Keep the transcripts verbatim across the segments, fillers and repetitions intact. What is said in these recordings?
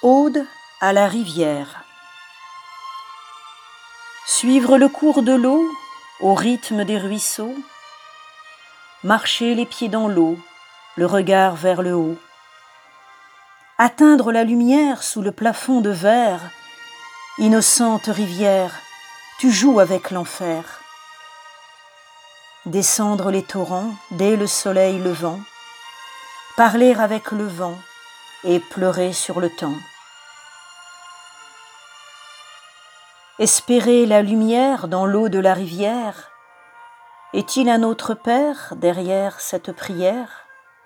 Ode à la rivière. Suivre le cours de l'eau au rythme des ruisseaux, marcher les pieds dans l'eau, le regard vers le haut, atteindre la lumière sous le plafond de verre, innocente rivière, tu joues avec l'enfer. Descendre les torrents dès le soleil levant, parler avec le vent et pleurer sur le temps. Espérer la lumière dans l'eau de la rivière, est-il un autre Père derrière cette prière?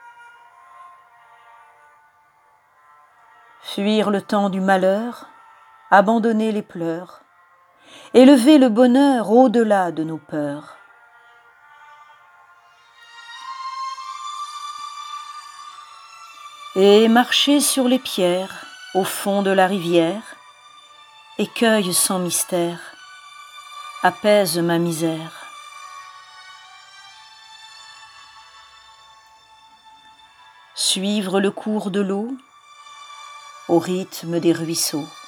Fuir le temps du malheur, abandonner les pleurs, élever le bonheur au-delà de nos peurs. Et marcher sur les pierres au fond de la rivière, écueil sans mystère, apaise ma misère. Suivre le cours de l'eau au rythme des ruisseaux.